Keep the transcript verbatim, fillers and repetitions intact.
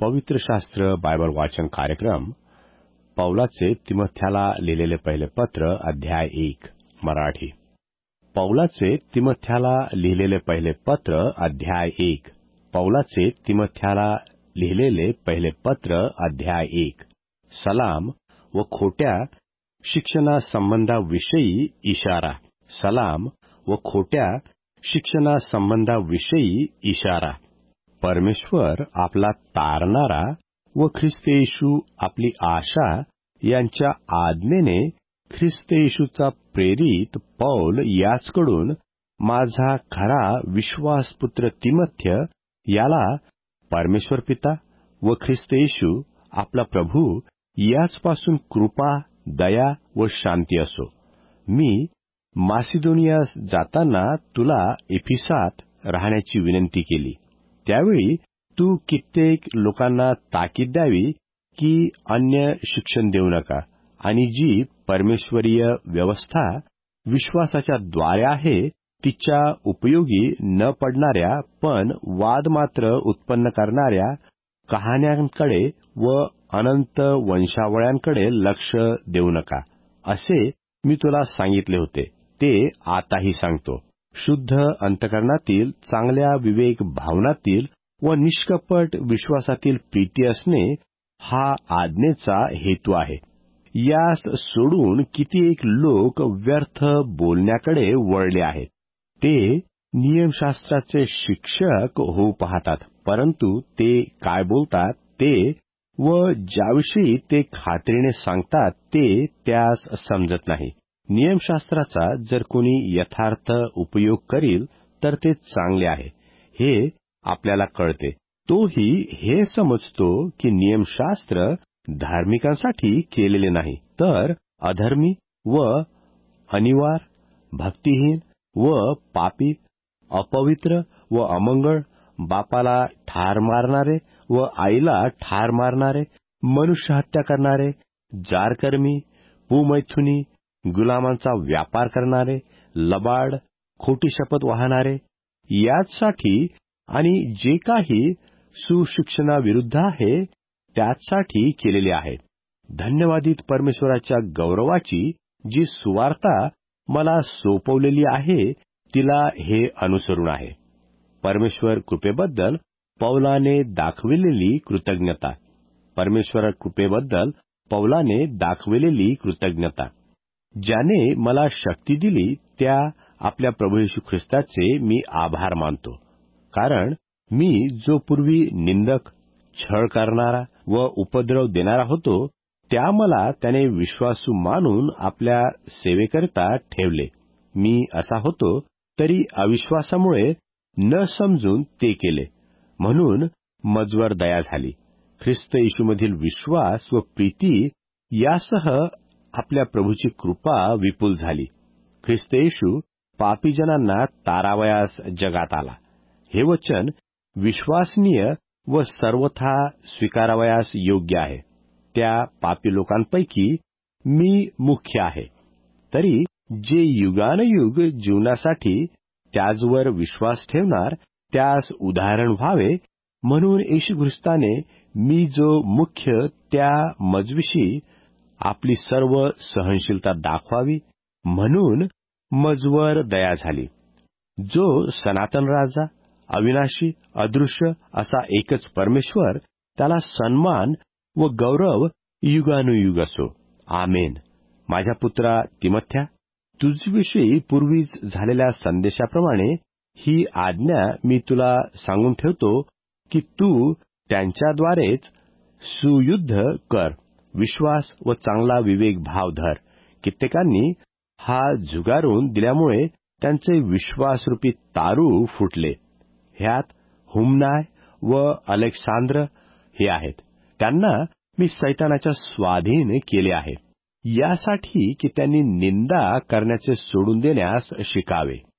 पवित्र शास्त्र बायबल वाचन कार्यक्रम पौलाचे तिमोथ्याला लिहिलेले पहिले पत्र अध्याय एक मराठी. पौलाचे तिमोथ्याला लिहिलेले पहिले पत्र अध्याय एक. पौलाचे तिमोथ्याला लिहिलेले पहिले पत्र अध्याय एक. सलाम व खोट्या शिक्षणासंबंधाविषयी इशारा. सलाम व खोट्या शिक्षणासंबंधाविषयी इशारा. परमेश्वर आपला तारणारा व ख्रिस्त येशू आपली आशा यांच्या आज्ञेने ख्रिस्त येशूचा प्रेरित पौल याचकडून माझा खरा विश्वासपुत्र तिमोथ्य याला परमेश्वर पिता व ख्रिस्त येशू आपला प्रभू याचपासून कृपा, दया व शांती असो. मी मासिदोनियास जाताना तुला एफिसात राहण्याची विनंती केली. त्यावेळी तू कित्येक लोकांना ताकीद द्यावी की अन्य शिक्षण देऊ नका आणि जी परमेश्वरीय व्यवस्था विश्वासाच्या द्वारे आहे तिच्या उपयोगी न पडणाऱ्या पण वाद मात्र उत्पन्न करणाऱ्या कहाण्यांकडे व अनंत वंशावळ्यांकडे लक्ष देऊ नका, असे मी तुला सांगितले होते. ते आताही सांगतो. शुद्ध अंतकरणातील, चांगल्या विवेक भावनातील व निष्कपट विश्वासातील प्रीती असणे हा आज्ञेचा हेतू आहे. यास सोडून कित्येक लोक व्यर्थ बोलण्याकडे वळले आहेत. ते नियमशास्त्राचे शिक्षक होऊ पाहतात, परंतु ते काय बोलतात ते व ज्याविषयी ते खात्रीने सांगतात ते त्यास समजत नाही. नियमशास्त्राचा जर कोणी यथार्थ उपयोग करील तर ते चांगले आहे, हे आपल्याला कळते. तोही हे समजतो की नियमशास्त्र धार्मिकांसाठी केलेले नाही, तर अधर्मी व अनिवार, भक्तिहीन व पापी, अपवित्र व अमंगळ, बापाला ठार मारणारे व आईला ठार मारणारे, मनुष्य हत्या करणारे, जारकर्मी, पुमैथुनी, गुलामांचा व्यापार करणारे, लबाड, खोटी शपथ वाहणारे, याचसाठी आणि जे काही सुशिक्षणाविरुद्ध आहे त्याचसाठी केलेले आहे. धन्यवादित परमेश्वराच्या गौरवाची जी सुवार्ता मला सोपवलेली आहे तिला हे अनुसरून आहे. परमेश्वर कृपेबद्दल पौलाने दाखविलेली कृतज्ञता. परमेश्वर कृपेबद्दल पौलाने दाखविलेली कृतज्ञता. ज्याने मला शक्ती दिली त्या आपल्या प्रभू येशू ख्रिस्ताचे मी आभार मानतो. कारण मी जो पूर्वी निंदक, छळ करणारा व उपद्रव देणारा होतो त्या मला त्याने विश्वासू मानून आपल्या सेवेकरिता ठेवले. मी असा होतो तरी अविश्वासामुळे न समजून ते केले, म्हणून मजवर दया झाली. ख्रिस्त येशूमधील विश्वास व प्रीती यासह आपल्या प्रभूची कृपा विपुल झाली. ख्रिस्त येशू पापीजनांना तारावयास जगात आला. हे वचन विश्वासनीय व सर्वथा स्वीकारावयास योग्य आहे. त्या पापी लोकांपैकी मी मुख्य आहे. तरी जे युगानयुग जीवनासाठी त्याचवर विश्वास ठेवणार त्यास उदाहरण व्हावे म्हणून येशू ख्रिस्ताने मी जो मुख्य त्या मजविशी आपली सर्व सहनशीलता दाखवावी म्हणून मजवर दया झाली. जो सनातन राजा, अविनाशी, अदृश्य असा एकच परमेश्वर, त्याला सन्मान व गौरव युगानुयुग असो. आमेन. माझ्या पुत्रा तिमोथ्या, तुझविषयी पूर्वीच झालेल्या संदेशाप्रमाणे ही आज्ञा मी तुला सांगून ठेवतो की तू त्यांच्याद्वारेच सुयुद्ध कर. विश्वास व चांगला विवेक भाव धर. कित्येकांनी हा झुगारून दिल्यामुळे त्यांचे विश्वासरूपी तारू फुटले. ह्यात हुमनाय व अलेक्सांद्र हे आहेत. त्यांना मी सैतानाच्या स्वाधीन केले आहे, यासाठी की त्यांनी निंदा करण्याचे सोडून देण्यास शिकावे.